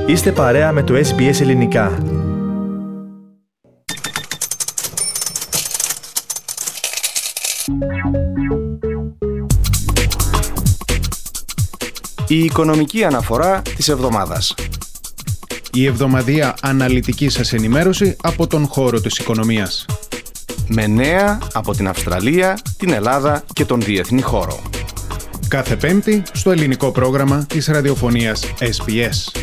Είστε παρέα με το SBS Ελληνικά. Η οικονομική αναφορά της εβδομάδας. Η εβδομαδιαία αναλυτική σας ενημέρωση από τον χώρο της οικονομίας. Με νέα από την Αυστραλία, την Ελλάδα και τον διεθνή χώρο. Κάθε Πέμπτη στο ελληνικό πρόγραμμα της ραδιοφωνίας SBS.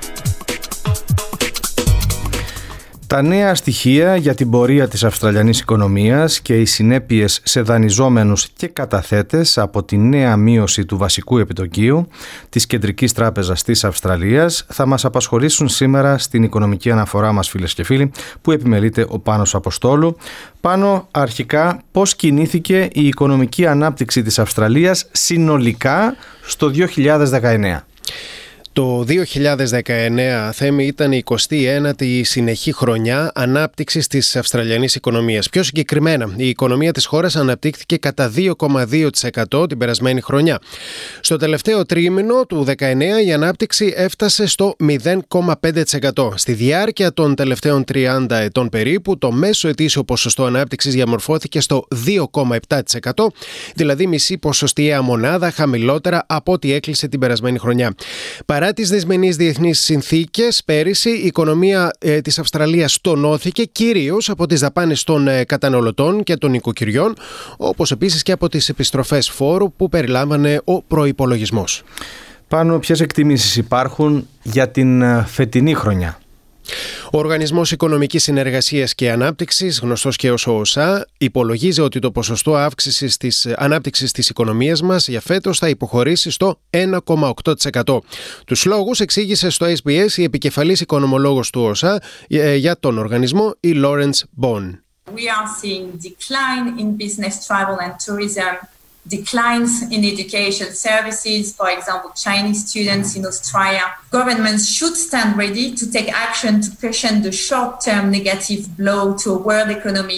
Τα νέα στοιχεία για την πορεία της Αυστραλιανής οικονομίας και οι συνέπειες σε δανειζόμενους και καταθέτες από τη νέα μείωση του βασικού επιτοκίου της Κεντρικής Τράπεζας της Αυστραλίας θα μας απασχολήσουν σήμερα στην οικονομική αναφορά μας, φίλες και φίλοι, που επιμελείται ο Πάνος Αποστόλου. Πάνο, αρχικά, πώς κινήθηκε η οικονομική ανάπτυξη της Αυστραλίας συνολικά στο 2019? Το 2019, Θέμη, ήταν η 29η συνεχή χρονιά ανάπτυξης της Αυστραλιανής οικονομίας. Πιο συγκεκριμένα, η οικονομία της χώρας αναπτύχθηκε κατά 2,2% την περασμένη χρονιά. Στο τελευταίο τρίμηνο του 2019 η ανάπτυξη έφτασε στο 0,5%. Στη διάρκεια των τελευταίων 30 ετών περίπου, το μέσο ετήσιο ποσοστό ανάπτυξης διαμορφώθηκε στο 2,7%, δηλαδή μισή ποσοστιαία μονάδα χαμηλότερα από ό,τι έκλεισε την περασμένη χρονιά. Παρά τις δυσμενείς διεθνείς συνθήκες, πέρυσι η οικονομία της Αυστραλίας τονώθηκε κυρίως από τις δαπάνες των καταναλωτών και των οικοκυριών, όπως επίσης και από τις επιστροφές φόρου που περιλάμβανε ο προϋπολογισμός. Πάνω, ποιες εκτιμήσεις υπάρχουν για την φετινή χρονιά? Ο Οργανισμός Οικονομικής Συνεργασίας και Ανάπτυξης, γνωστός και ως ΟΣΑ, υπολογίζει ότι το ποσοστό αύξησης της ανάπτυξης της οικονομίας μας για φέτος θα υποχωρήσει στο 1,8%. Τους λόγους εξήγησε στο SBS η επικεφαλής οικονομολόγος του ΟΣΑ για τον οργανισμό, η Lawrence Bone. We are seeing decline in business travel and tourism, declines in education services, for example, Chinese students in Australia. Governments should stand ready to take action to cushion the short-term negative blow to a world economy.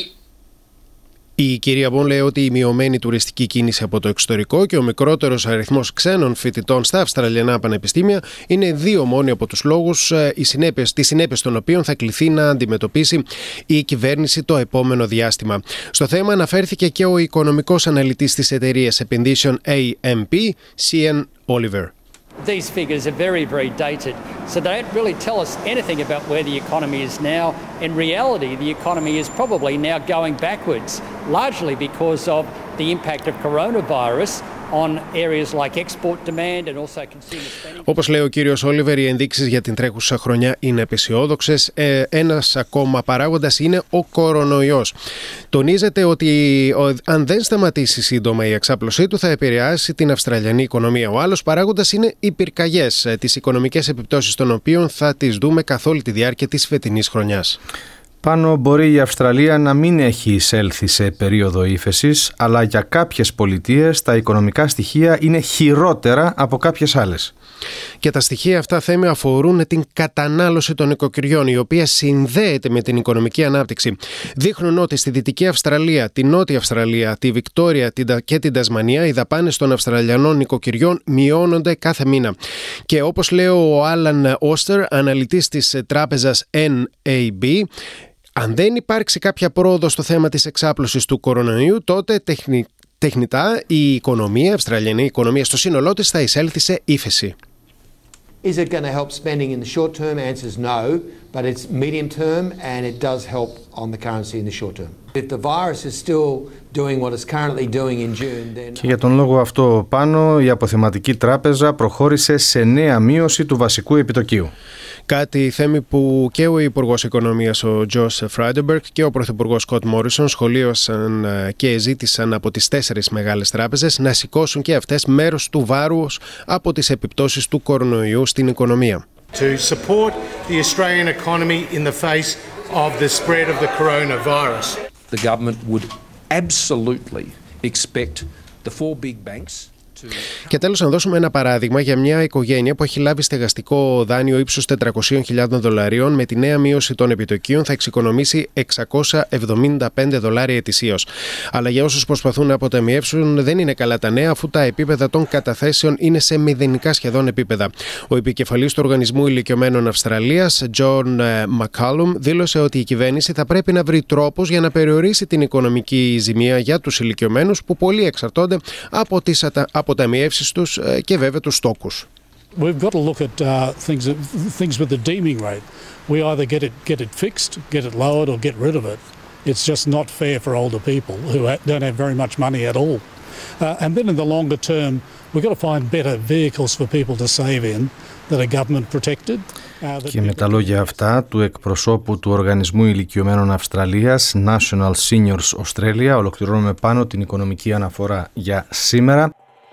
Η κυρία Μπον λέει ότι η μειωμένη τουριστική κίνηση από το εξωτερικό και ο μικρότερος αριθμός ξένων φοιτητών στα Αυστραλιανά πανεπιστήμια είναι δύο μόνοι από τους λόγους, τις συνέπειες των οποίων θα κληθεί να αντιμετωπίσει η κυβέρνηση το επόμενο διάστημα. Στο θέμα αναφέρθηκε και ο οικονομικός αναλυτής της εταιρείας επενδύσεων AMP, Cian Oliver. These figures are very, very dated, so they don't really tell us anything about where the economy is now. In reality, the economy is probably now going backwards, largely because of the impact of coronavirus on areas like export demand and also consumer spending. Όπως λέει ο κύριος Όλιβερ, οι ενδείξεις για την τρέχουσα χρονιά είναι απεσιόδοξες. Ένας ακόμα παράγοντας είναι ο κορονοϊός. Τονίζεται ότι αν δεν σταματήσει σύντομα η εξάπλωσή του θα επηρεάσει την Αυστραλιανή οικονομία. Ο άλλος παράγοντας είναι οι πυρκαγιές, τις οικονομικές επιπτώσεις των οποίων θα τις δούμε καθ' όλη τη διάρκεια της φετινής χρονιάς. Πάνω, μπορεί η Αυστραλία να μην έχει εισέλθει σε περίοδο ύφεσης, αλλά για κάποιες πολιτείες τα οικονομικά στοιχεία είναι χειρότερα από κάποιες άλλες. Και τα στοιχεία αυτά, Θέμη, αφορούν την κατανάλωση των οικοκυριών, η οποία συνδέεται με την οικονομική ανάπτυξη. Δείχνουν ότι στη Δυτική Αυστραλία, τη Νότια Αυστραλία, τη Βικτόρια και την Τασμανία οι δαπάνες των Αυστραλιανών οικοκυριών μειώνονται κάθε μήνα. Και όπως λέει ο Άλαν Όστερ, αναλυτής της τράπεζας NAB, αν δεν υπάρξει κάποια πρόοδο στο θέμα της εξάπλωσης του κορονοϊού, τότε τεχνητά η Αυστραλιανή οικονομία στο σύνολό της θα εισέλθει σε ύφεση. Is it going to help spending in the short term? Answer is no, but it's medium term and it does help on the currency in the short term. If the virus is still doing what it's currently doing in June, then... Και για τον λόγο αυτό, Πάνω, η Αποθεματική Τράπεζα προχώρησε σε νέα μείωση του βασικού επιτοκίου. Κάτι, Θέμη, που και ο Υπουργός Οικονομίας ο Τζος Φράιντεμπεργκ και ο Πρωθυπουργός Σκοτ Μόρισον σχολίασαν και ζήτησαν από τις 4 μεγάλες τράπεζες να σηκώσουν και αυτές μέρος του βάρους από τις επιπτώσεις του κορονοϊού στην οικονομία. To support the Australian economy in the face of the spread of the coronavirus. The government would absolutely expect the 4 big banks Και τέλος, να δώσουμε ένα παράδειγμα για μια οικογένεια που έχει λάβει στεγαστικό δάνειο ύψους $400,000. Με τη νέα μείωση των επιτοκίων θα εξοικονομήσει $675 ετησίως. Αλλά για όσους προσπαθούν να αποταμιεύσουν, δεν είναι καλά τα νέα, αφού τα επίπεδα των καταθέσεων είναι σε μηδενικά σχεδόν επίπεδα. Ο επικεφαλής του Οργανισμού Ηλικιωμένων Αυστραλίας, John McCallum, δήλωσε ότι η κυβέρνηση θα πρέπει να βρει τρόπους για να περιορίσει την οικονομική ζημία για τους ηλικιωμένους, που πολλοί εξαρτώνται από τις αποταμιεύσεις τους και βέβαια τους στόκους. We've got to look at things with the deeming rate. We either get it fixed, get it lowered, or get rid of it. It's just not fair for older people who don't have very much money at all. And then in the longer term, we've got to find better vehicles for people to save in that are government protected. Και με τα λόγια αυτά του εκπροσώπου του Οργανισμού Ηλικιωμένων Αυστραλίας, National Seniors Australia, ολοκληρώνουμε πάνω την οικονομική αναφορά για σήμερα.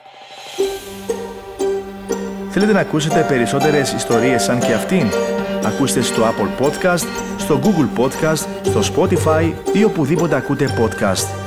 Θέλετε να ακούσετε περισσότερες ιστορίες σαν και αυτήν? Ακούστε στο Apple Podcast, στο Google Podcast, στο Spotify ή οπουδήποτε ακούτε podcast.